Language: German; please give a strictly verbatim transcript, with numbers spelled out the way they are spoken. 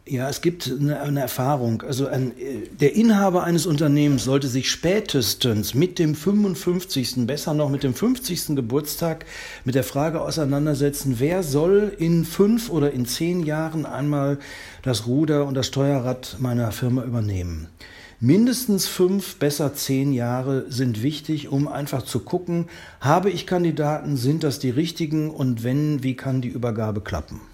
Ja, es gibt eine, eine Erfahrung. Also ein, der Inhaber eines Unternehmens sollte sich spätestens mit dem fünfundfünfzigsten, besser noch mit dem fünfzigsten Geburtstag mit der Frage auseinandersetzen, wer soll in fünf oder in zehn Jahren einmal das Ruder und das Steuerrad meiner Firma übernehmen. Mindestens fünf, besser zehn Jahre sind wichtig, um einfach zu gucken, habe ich Kandidaten, sind das die richtigen und wenn, wie kann die Übergabe klappen?